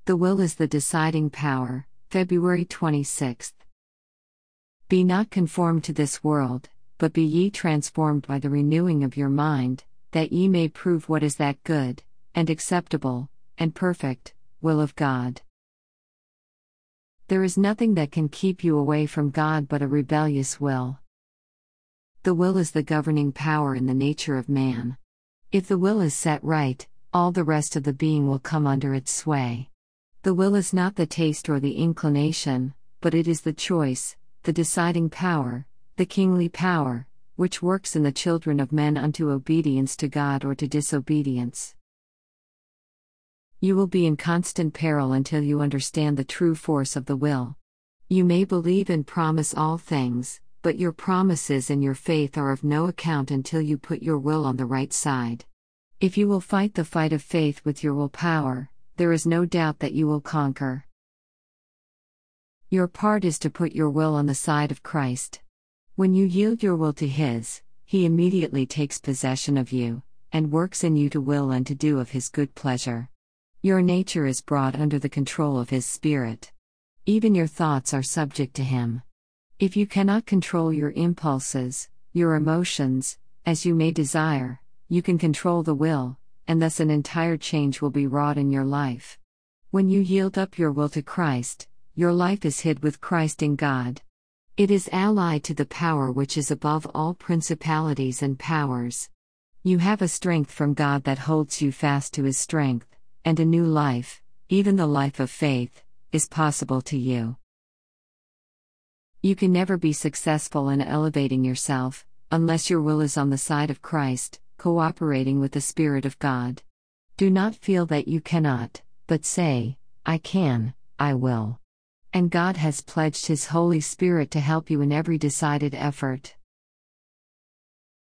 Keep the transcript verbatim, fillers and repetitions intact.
The will is the deciding power. February twenty-sixth. Be not conformed to this world, but be ye transformed by the renewing of your mind, that ye may prove what is that good, and acceptable, and perfect will of God. There is nothing that can keep you away from God but a rebellious will. The will is the governing power in the nature of man. If the will is set right, all the rest of the being will come under its sway. The will is not the taste or the inclination, but it is the choice, the deciding power, the kingly power, which works in the children of men unto obedience to God or to disobedience. You will be in constant peril until you understand the true force of the will. You may believe and promise all things, but your promises and your faith are of no account until you put your will on the right side. If you will fight the fight of faith with your willpower, there is no doubt that you will conquer. Your part is to put your will on the side of Christ. When you yield your will to His, He immediately takes possession of you, and works in you to will and to do of His good pleasure. Your nature is brought under the control of His Spirit. Even your thoughts are subject to Him. If you cannot control your impulses, your emotions, as you may desire, you can control the will, and thus an entire change will be wrought in your life. When you yield up your will to Christ, your life is hid with Christ in God. It is allied to the power which is above all principalities and powers. You have a strength from God that holds you fast to His strength, and a new life, even the life of faith, is possible to you. You can never be successful in elevating yourself, unless your will is on the side of Christ, cooperating with the Spirit of God. Do not feel that you cannot, but say, I can, I will. And God has pledged His Holy Spirit to help you in every decided effort.